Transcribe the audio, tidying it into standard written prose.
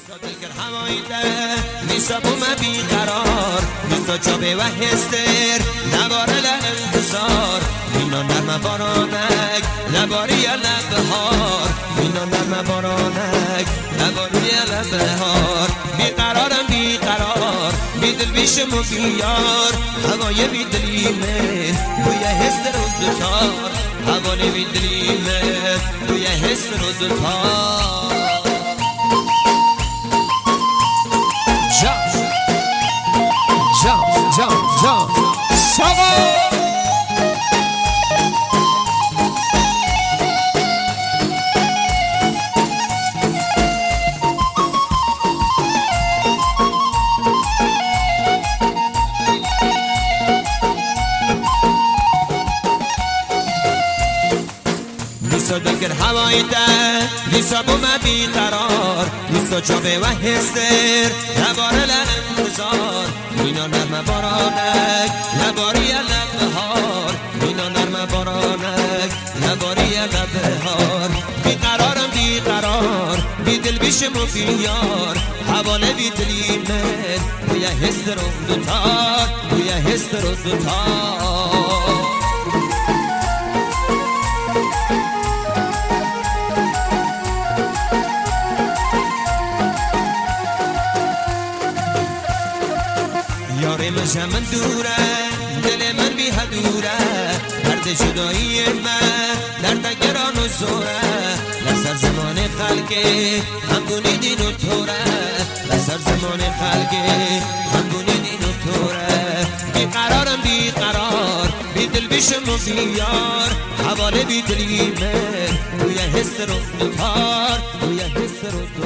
دلگر هوایده نیسا بوم بیقرار نیسا جابه و هستر نباره لانتظار اینا نرم بارانک نباری لبهار اینا نرم بارانک نباری لبهار بیقرارم بیقرار بیدل بیشم و بیار هوای بیدلیمه بوی هستر و دوتار هوای بیدلیمه بوی هستر و دوتار جا ساقا نیسا دلگر هوای ده نیسا بوم بیقرار نیسا جابه و هستر نباره لانتظار اینا نرم بارانک نباری لبهار اینا نرم بارانک نباری لبهار بیقرارم بیقرار بیدل بیشم و بیار حواله بیدلی من بوی هستر و دوتار بوی هستر و دوتار یار من دوره دل من بی حدوره درد جدایی من درد گران و زوره لسر زمان خلقه هم بونی دین و توره لسر زمان خلقه هم بونی دین و توره بیقرارم بیقرار بی دل بیشم و بیار حواله بی دلی من بوی هستر و دوتار بوی هستر و دوتار